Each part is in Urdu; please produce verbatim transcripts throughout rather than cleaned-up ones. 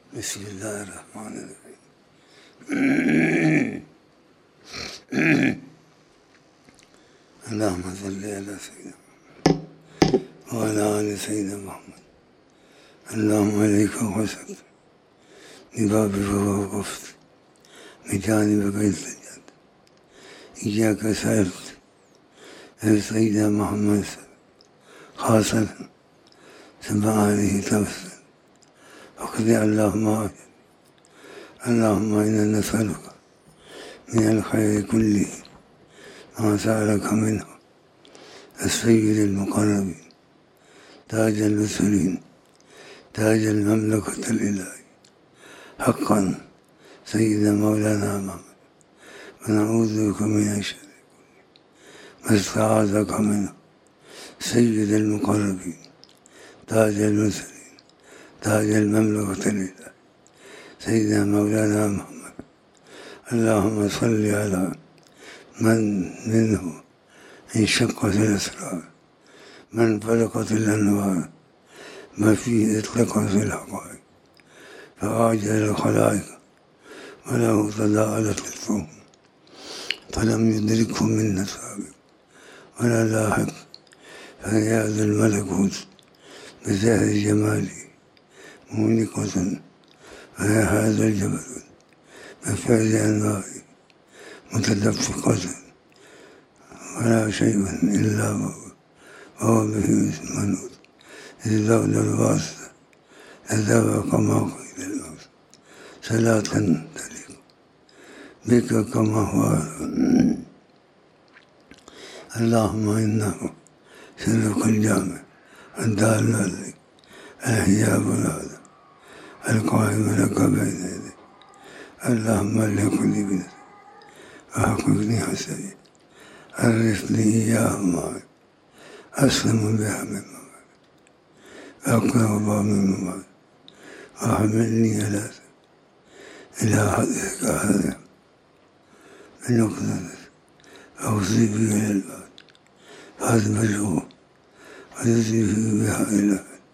بسم الله الرحمن الرحيم. اللهم صل على سيدنا محمد وعلى آل سيدنا محمد. اللهم عليك وسلم ببابك ووقفت بجانبك التجأت إياك سألت يا سيدنا محمد خاصة سبع عليه توسل وقد اللهم أجل. اللهم إنا نسألك من الخير كله ما سألك منه السيد المقربين تاج المرسلين تاج المملكة الإلهية حقا سيدنا مولانا محمد، ونعوذ بك من الشر ما استعاذك منه سيد المقربين تاج المرسلين تاج المملكة الإلهية سيدنا مولانا محمد. اللهم صل على من منه انشقت الأسرار، من فلقت الأنوار، ما فيه اطلقت الحقائق، فأعجل الخلائق وله تضاءلت الفهم، فلم يدركه منا سابق ولا لاحق، فنياذ الملكوت بزهر جماله مونقة، ويا هذا الجبل من فعل أنواره متدفقة، ولا شيء إلا وهو وهو به منوط، إذ لولا الواسطة لذهب كما قيل الموت. صلاة تليق بك كما هو. اللهم إنه سرك الجامع الدال الذي الحجاب الأعلى القائم لك بين يديك. اللهم الحقني بنفسي وحققني حسني، عرفني إياه معي، أسلم بها من ممات، أقرب من ممات، وحملني إلى إلى حدك هذا من نقطة أوصي به إلى البعد فأدمجه ويزي بها إلى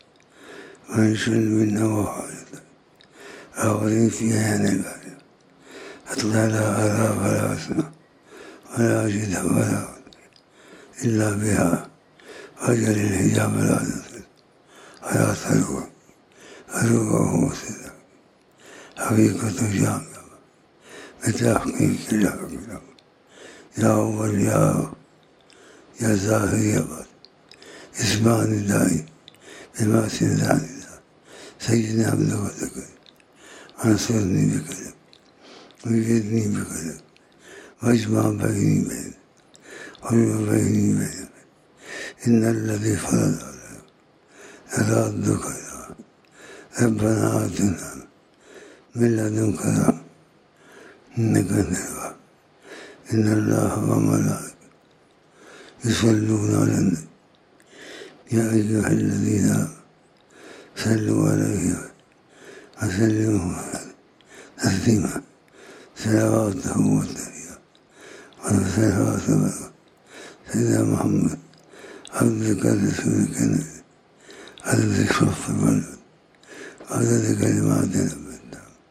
وينشل منا وحالة أغري فيها عن البعد أطلع لا أرى ولا أسمع ولا أجد ولا أدري إلا بها، وأجل الحجاب لا نزل ولا تروى أروه سلام حقيقة جامعة بتحقيق الحق له يا أول يا يا زاهر يا بطل اسمعني داعي بما سنزعني سيدنا عبد وذكر وانصرني بكلم ويجدني بكلم واجمع بيني بين وجمع بيني بين إن الذي فرض عليهم يردك إلى ربنا آتنا من لدنك رحمة إنك أنت الوهاب. إن الله وملائكته يصلون على النبي يا أيها الذين آمنوا صلوا عليه وسلموا تسليما. صلواته وتحياته وصلوات وبركاته سيدنا محمد عبدك رسولك النبي عدد الصف والبلد وعدد كلمات ربك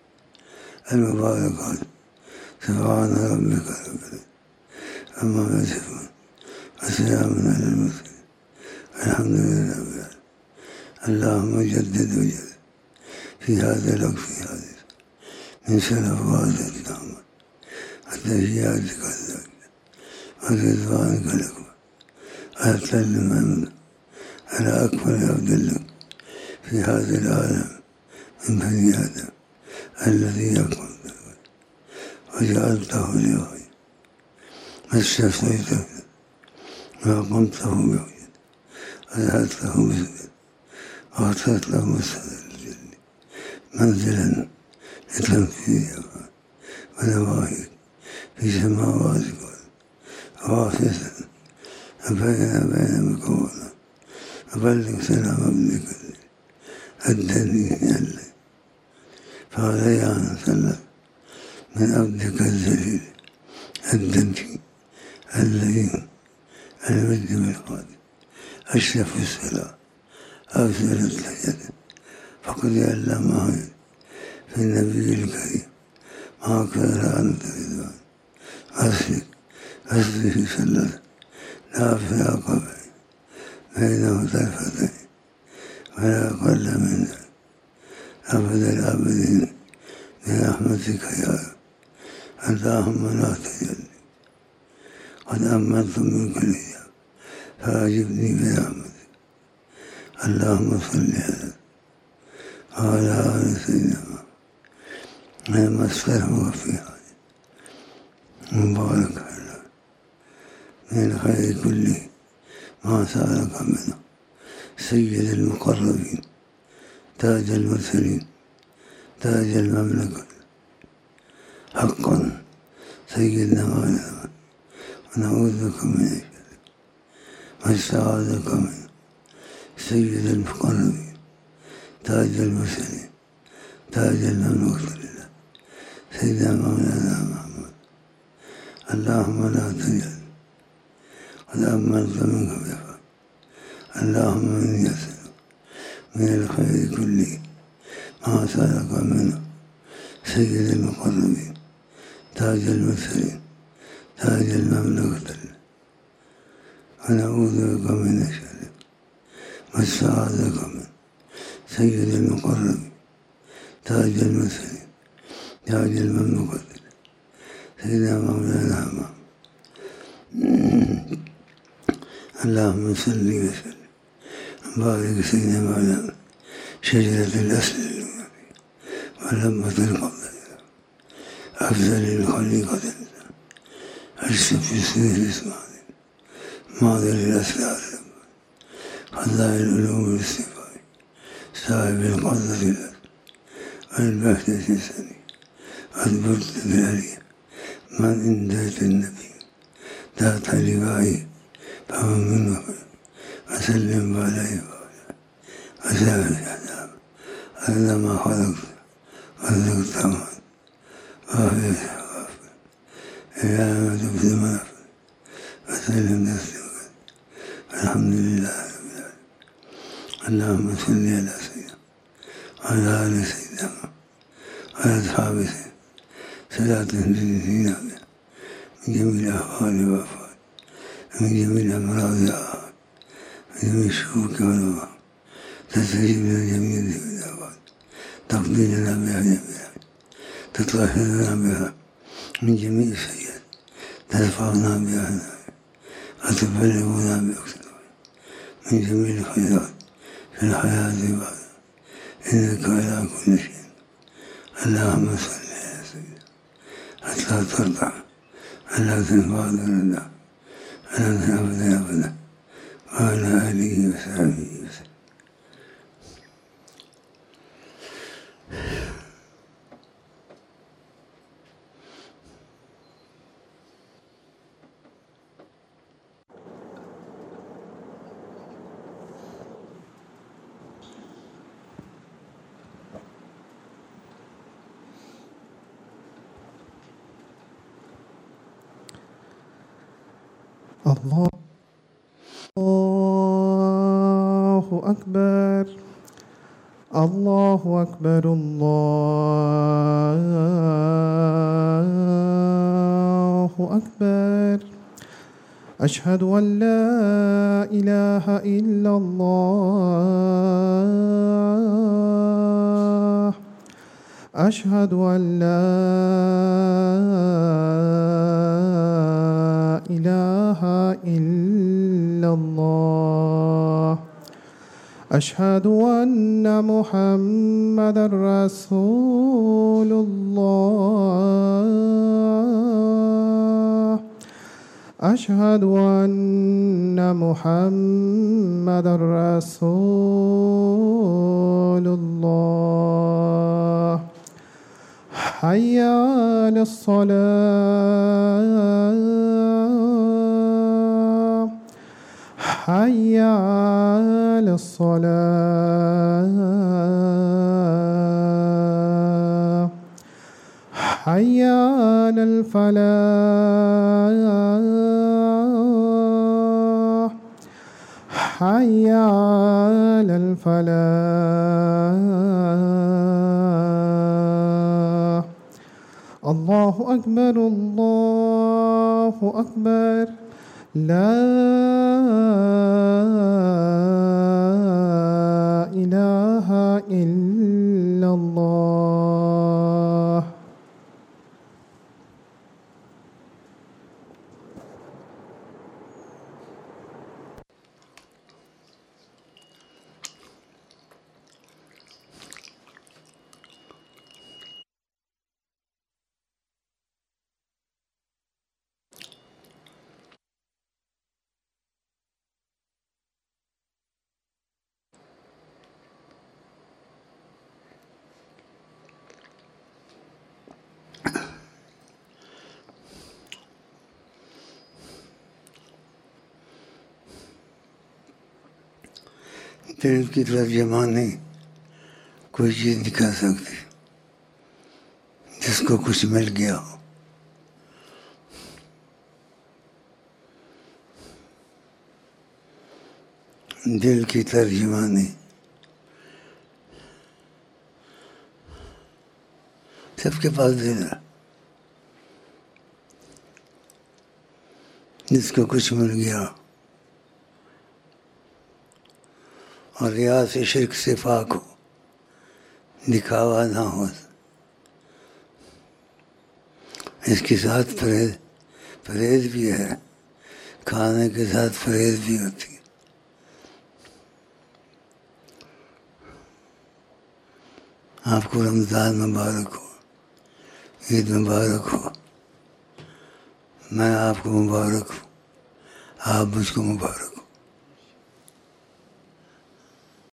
المباركات. سبحان ربك رب العزة عما يصفون وسلام على المرسلين الحمد لله رب العالمين. اللهم جدد وجدد في هذا الوقت في هذا من سلف وهذا النعمة وتشجيعاتك الزوجة ورضوانك الأكبر على تسلم أمنا على أكبر عبد لك في هذا العالم من بني آدم الذي يقوم وجعلته لوحي ما استفتيته وأقمته بوجد وجعلته بسجد واخترت له مستدل الجنة منزلا لتنفيذ ونواهيك في سماواتك وواسطة وبين بين مكونا وبلغ سلام ابنك الدني الليل فعلي أن سلم من عبدك الذليل الدني اللين المجد بالقادر أشرف الصلاة أفضل السجد فقد علمه في النبي الكريم ما كان أنت رضوان أسلك أسلك سلة لا فراق بين بينه طرفتين ولا أقل من أبد الآبدين برحمتك يا رب. اللهم لا تجلني قد أمنت من كل شيء فأجبني برحمتك. اللهم صل على وعلى آل سيدنا محمد استره فيها مبارك الله من الخير كله ما سألك منه سيد المقربين تاج المرسلين تاج المملكة حقا سيدنا مولانا ونعوذ بك من الشر واستعاذك منه سيد المقربين تاج المرسلين تاج المملكة لله سيدنا مولانا محمد. اللهم لا تجعل قد أمنت منك بفضل. اللهم إني أسألك من الخير كله ما سألك منه سيد المقربين تاج المرسلين تاج المملكة لله ونعوذ بك من الشر واستعاذك منه سيد المقربين تاج المرسلين تاج المملكة لله سيدنا مولانا محمد. اللهم صل وسلم وبارك سيدنا مولانا شجرة الأسل ولمة القبر أفضل الخليقة أشرف في سير الإسماعيل ماضي الأسرار خزائن العلوم والاستفاء صاحب القدرة الأسر والبهجة السنية والبردة العليا من إندات النبي ذات لبائه فهو منه وسلم عليه وسلم الأحزاب هذا ما خلقت وذكرت أمر وفي الحواف إلى في المنافع وسلم تسليما. الحمد لله رب العالمين. اللهم صل على سيدنا وعلى آل سيدنا وعلى أصحاب سيدنا صلاة تنجينا بها من جميع الأهوال والآفات من جميع الأمراض والآفات من جميع الشكوك والأمراض تستجيب لنا جميع الدعوات تقضي لنا بها جميعا تطهرنا بها من جميع السيئات ترفعنا بها وتبلغنا بأكثر من جميع الخيرات في الحياة بعد إنك على كل شيء. اللهم صل على سيدنا حتى ترضى ألا تنفع الردى ألا تنفذ أبدا وعلى آله وصحبه وسلم. الله أكبر الله أكبر الله أكبر. أشهد أن لا إله إلا الله أشهد أن لا إله إلا الله أشهد أن محمدا رسول الله أشهد أن محمدا رسول الله. حي على الصلاة حي على الصلاة حي على الفلاح حي على الفلاح. الله أكبر الله أكبر لا إله إلا الله. दिल की तर्जमानी कोई चीज़ नहीं कर सकती जिसको कुछ मिल गया हो। दिल की तर्जमानी सबके पास दिल है, जिसको कुछ मिल गया और रिया से शिर्क से पाक हो, दिखावा ना हो, इसके साथ परहेज परहेज भी है, खाने के साथ परहेज भी होती है। आपको रमज़ान मुबारक हो, ईद मुबारक हो, मैं आपको मुबारक हूँ, आप मुझको मुबारक।